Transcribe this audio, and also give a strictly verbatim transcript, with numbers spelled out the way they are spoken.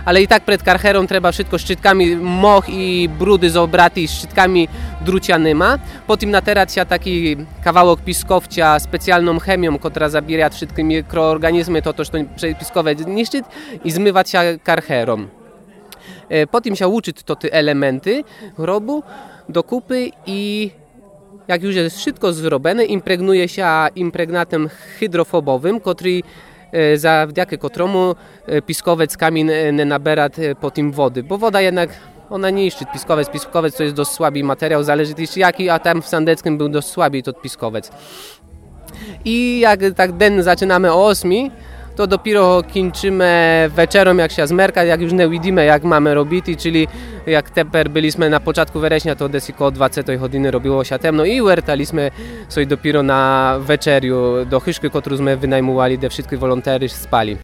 ale i tak przed karcherą trzeba wszystko szczytkami moch i brudy zobrati szczytkami drucianyma. Potem naterać się taki kawałek piskowcia specjalną chemią, która zabiera wszystkie mikroorganizmy, to to, co piskowe niszczyć i zmywać się karcherą. Potem się uczyć to te elementy robu do kupy i jak już jest wszystko zrobione, impregnuje się impregnatem hydrofobowym, który zawdzięki któremu piskowiec kamień nie nabiera po tym wody, bo woda jednak ona nie niszczy piskowiec. Piskowiec to jest dość słaby materiał, zależy też jaki, a tam w Sandeckim był dość słaby to piskowiec. I jak tak den zaczynamy o ósmej, to dopiero kończymy wieczorem, jak się zmerka, jak już nie widzimy, jak mamy robić, czyli jak teraz byliśmy na początku września, to desi koło dwudziestej godziny robiło się temno i wracaliśmy sobie dopiero na wieczeriu do chyszki, którą my wynajmowali, gdzie wszyscy wolonterzy spali.